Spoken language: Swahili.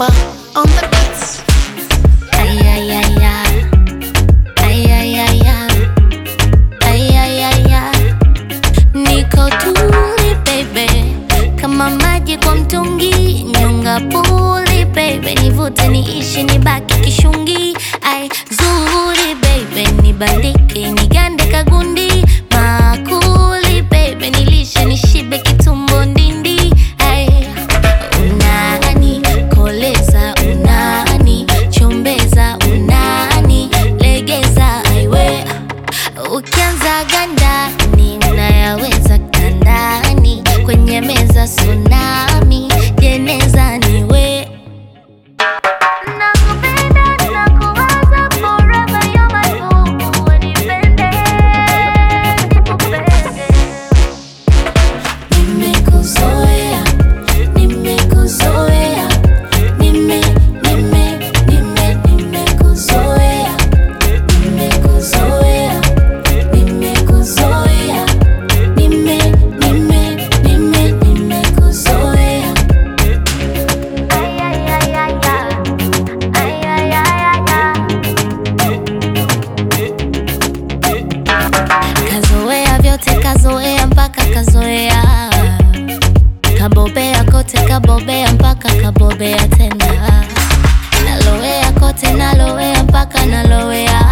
Chopper on the beats. Ay, ay, ay, ay. Ay, ay, ay, ay. Ay, ay, ay, ay. Niko tuli baby, kama maji kwa mtungi, nyonga puli baby, nivute niishi nibaki kishungi. Ay, zuri baby, nibandike nigande kagundi, makuli baby, nilishe nishibe kitumbo ndindi. Ay, unani koleza, unani chombeza, unani legeza. Aiwe ukianza ganda ni unayaweza kandani, kwenye meza tsunami, jeneza niwe. Nakupenda, nakuwaza forever, you're my boo, unipende, nikupende. Nimekuzoea, nimekuzoea, nimekuzoea, nimekuzoea, nimekuzoea, nimekuzoea. Ay, ay, ay, ay, ay. Ay, ay, ay, ay, ay. Kazoea vyote, kazoea mpaka kazoea, kabobea kote, kabobea mpaka kabobea tena, nalowea kote, nalowea mpaka nalowea.